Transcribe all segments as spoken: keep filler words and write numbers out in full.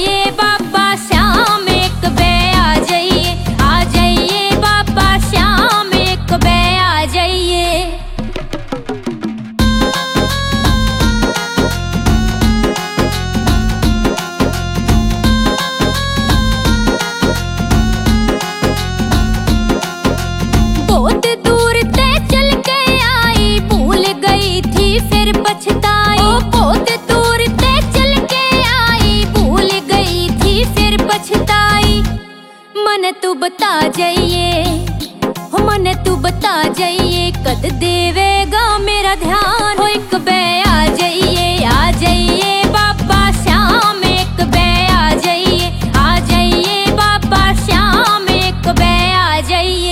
जाइए बाबा श्याम एक बे आ जाइए, आ जाइए बाबा श्याम एक बे आ जाइए। बहुत दूर ते चल के आई, भूल गई थी फिर पछताई। ओ बहुत दूर ते चल के आई, भूल गई थी फिर पछताई। मन तू बता जाइए, हो मन तू बता जाइए, कद देवेगा मेरा ध्यान। हो एक बे आ जाइए, आ जाइए बाबा श्याम एक बे आ जाइए, आ जाइए बाबा श्याम एक बे आ जाइए।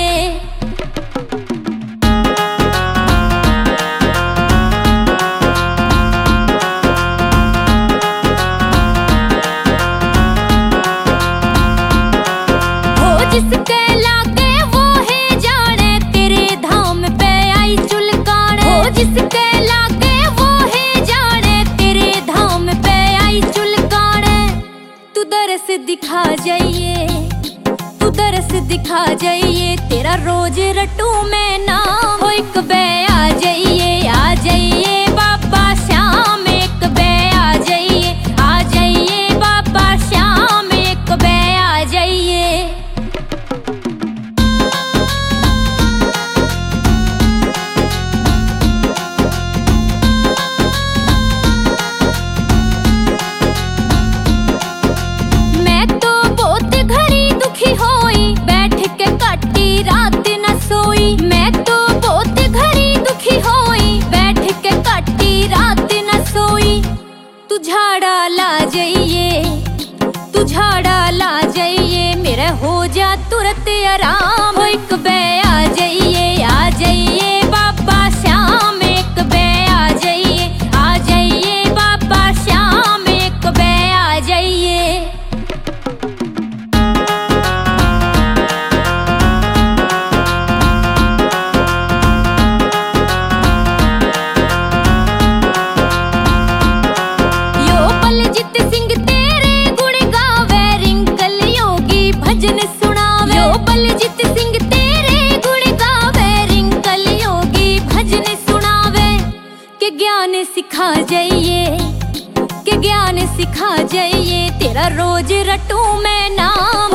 जिसके लागे वो है जाने, तेरे धाम पे आई चुलकाने। हो जिसके लागे वो है जाने, तेरे धाम पे आई चुलकाने। तू दरस दिखा जाइए, तू दरस दिखा जाइए, तेरा रोज रटू मैं नाम। हो एक बे आ जाइए, आ जाइए बाबा श्याम एक बे आ जाइए, आ जाइए बाबा श्याम एक बे आ जाइए। तू झाड़ा ला जाइए, तू झाड़ा ला जाइए, मेरा हो जा तुरंत आराम। हो एक बे आ जाइए, आ जाइए बाबा श्याम एक बे आ जाइए, आ जाइए बाबा श्याम एक बे आ जाइए। ज्ञान सिखा जाइए, के ज्ञान सिखा जाइए, तेरा रोज रटू मैं नाम।